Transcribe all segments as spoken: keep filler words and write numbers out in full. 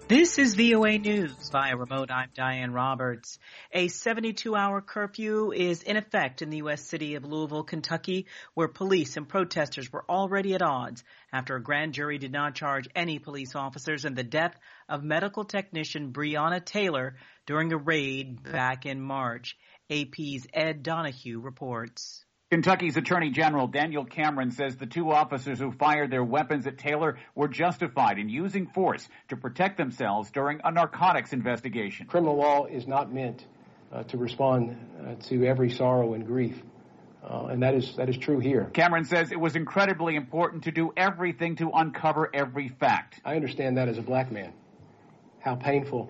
This is V O A News via remote. I'm Diane Roberts. A seventy-two hour curfew is in effect in the U S city of Louisville, Kentucky, where police and protesters were already at odds after a grand jury did not charge any police officers in the death of medical technician Breonna Taylor during a raid back in March. A P's Ed Donahue reports. Kentucky's Attorney General Daniel Cameron says the two officers who fired their weapons at Taylor were justified in using force to protect themselves during a narcotics investigation. Criminal law is not meant uh, to respond uh, to every sorrow and grief, uh, and that is that is true here. Cameron says it was incredibly important to do everything to uncover every fact. I understand that as a black man, how painful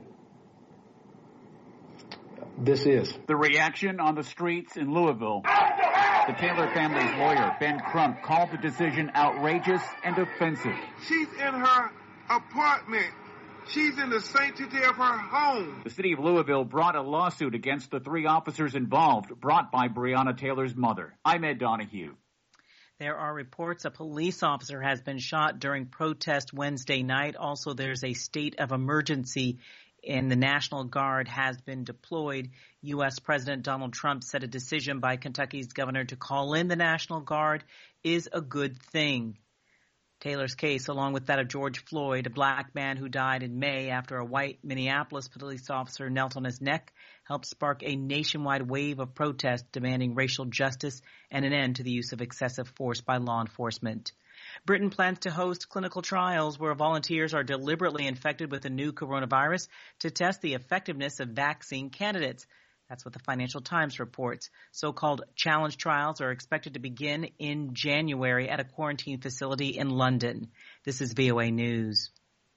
this is. The reaction on the streets in Louisville. The Taylor family's lawyer, Ben Crump, called the decision outrageous and offensive. She's in her apartment. She's in the sanctity of her home. The city of Louisville brought a lawsuit against the three officers involved, brought by Breonna Taylor's mother. I'm Ed Donahue. There are reports a police officer has been shot during protest Wednesday night. Also, there's a state of emergency and the National Guard has been deployed. U S. President Donald Trump said a decision by Kentucky's governor to call in the National Guard is a good thing. Taylor's case, along with that of George Floyd, a black man who died in May after a white Minneapolis police officer knelt on his neck, helped spark a nationwide wave of protest demanding racial justice and an end to the use of excessive force by law enforcement. Britain plans to host clinical trials where volunteers are deliberately infected with the new coronavirus to test the effectiveness of vaccine candidates. That's what the Financial Times reports. So-called challenge trials are expected to begin in January at a quarantine facility in London. This is V O A News.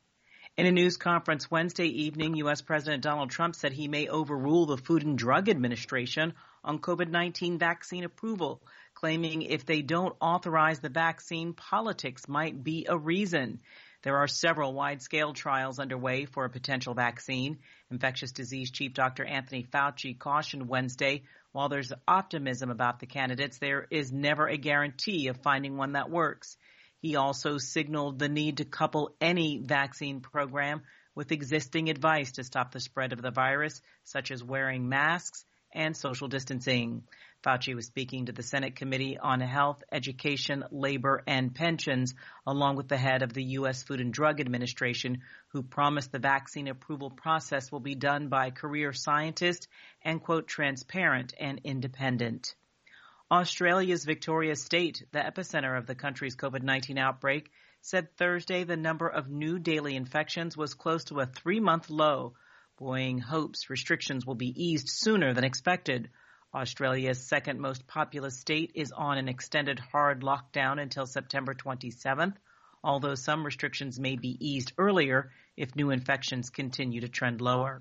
In a news conference Wednesday evening, U S. President Donald Trump said he may overrule the Food and Drug Administration on COVID nineteen vaccine approval, claiming if they don't authorize the vaccine, politics might be a reason. There are several wide-scale trials underway for a potential vaccine. Infectious disease chief Doctor Anthony Fauci cautioned Wednesday, while there's optimism about the candidates, there is never a guarantee of finding one that works. He also signaled the need to couple any vaccine program with existing advice to stop the spread of the virus, such as wearing masks and social distancing. Fauci was speaking to the Senate Committee on Health, Education, Labor, and Pensions, along with the head of the U S. Food and Drug Administration, who promised the vaccine approval process will be done by career scientists and, quote, transparent and independent. Australia's Victoria State, the epicenter of the country's COVID nineteen outbreak, said Thursday the number of new daily infections was close to a three-month low, buoying hopes restrictions will be eased sooner than expected. Australia's second most populous state is on an extended hard lockdown until September twenty-seventh, although some restrictions may be eased earlier if new infections continue to trend lower.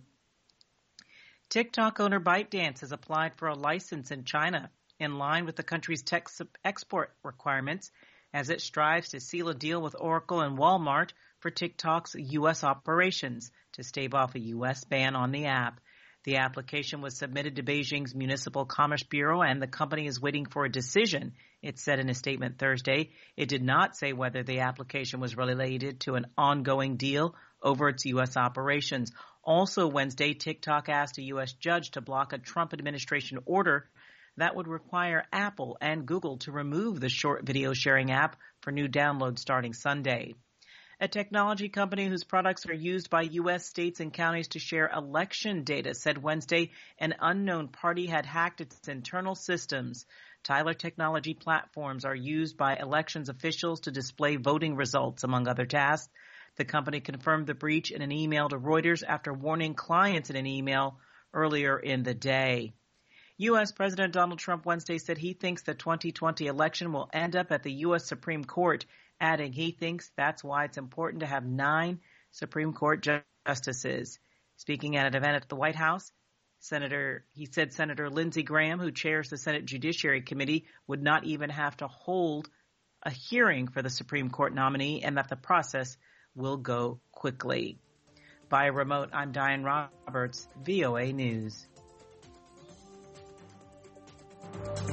TikTok owner ByteDance has applied for a license in China in line with the country's tech export requirements as it strives to seal a deal with Oracle and Walmart for TikTok's U S operations to stave off a U S ban on the app. The application was submitted to Beijing's Municipal Commerce Bureau, and the company is waiting for a decision, it said in a statement Thursday. It did not say whether the application was related to an ongoing deal over its U S operations. Also Wednesday, TikTok asked a U S judge to block a Trump administration order that would require Apple and Google to remove the short video sharing app for new downloads starting Sunday. A technology company whose products are used by U S states and counties to share election data said Wednesday an unknown party had hacked its internal systems. Tyler Technology platforms are used by elections officials to display voting results, among other tasks. The company confirmed the breach in an email to Reuters after warning clients in an email earlier in the day. U S. President Donald Trump Wednesday said he thinks the twenty twenty election will end up at the U S. Supreme Court, adding he thinks that's why it's important to have nine Supreme Court justices. Speaking at an event at the White House, Senator, he said Senator Lindsey Graham, who chairs the Senate Judiciary Committee, would not even have to hold a hearing for the Supreme Court nominee and that the process will go quickly. By remote, I'm Diane Roberts, V O A News.